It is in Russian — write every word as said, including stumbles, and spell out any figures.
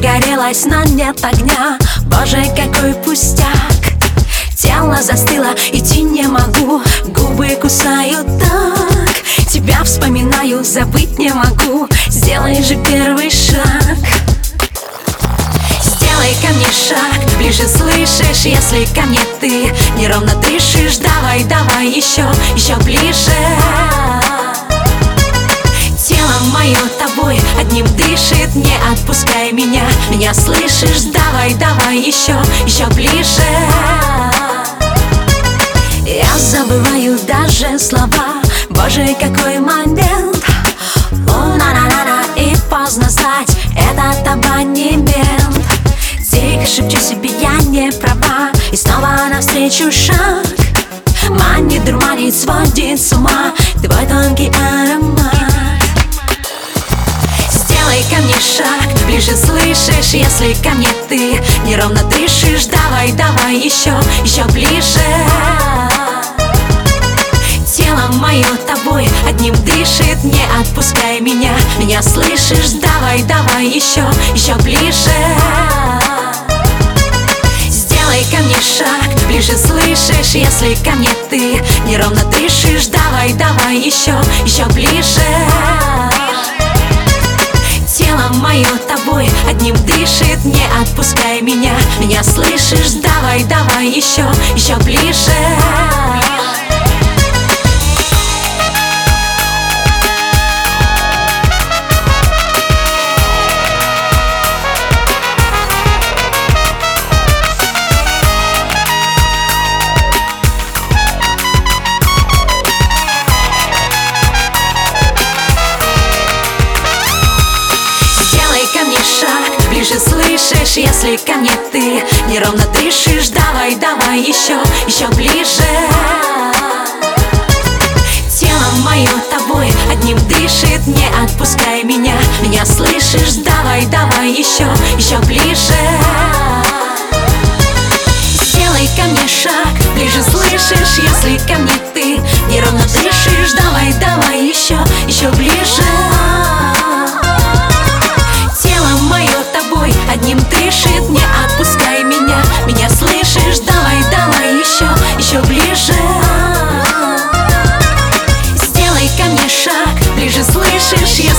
загорелась, но нет огня. Боже, какой пустяк. Тело застыло, идти не могу, губы кусаю так. Тебя вспоминаю, забыть не могу. Сделай же первый шаг. Сделай ко мне шаг, ближе, слышишь? Если ко мне ты неровно дышишь, давай, давай еще, еще ближе. Тело мое тобой одним дышит, не отпускай меня. Меня слышишь? Давай, давай еще, еще ближе. Я забываю даже слова. Боже, какой момент. О-на-на-на-на, и поздно знать, этот абонемент. Тихо шепчу себе, я не права, и снова навстречу шаг. Манит, дурманит, сводит с ума твой тонкий аромат. Сделай ко мне шаг, ближе, слышишь? Если ко мне ты неровно дышишь, давай, давай еще, еще ближе. Тело мое тобой одним дышит, не отпускай меня. Меня слышишь? Давай, давай еще, еще ближе. Сделай ко мне шаг, ближе, слышишь? Если ко мне ты неровно дышишь, давай, давай еще, еще ближе. Тело мое тобой одним дышит, не отпускай меня. Меня слышишь? Давай, давай еще, еще ближе. Шаг, ближе, слышишь? Если ко мне ты неровно дышишь, давай, давай еще, еще ближе. Тело мое тобой одним дышит, не отпускай меня. Меня слышишь? Давай, давай еще, еще ближе. Сделай ко мне шаг, ближе, слышишь? Если ко мне ты неровно дышишь, давай, давай еще, еще ближе. Одним дышит, не отпускай меня. Меня слышишь? Давай, давай еще, еще ближе. Сделай ко мне шаг, ближе, слышишь?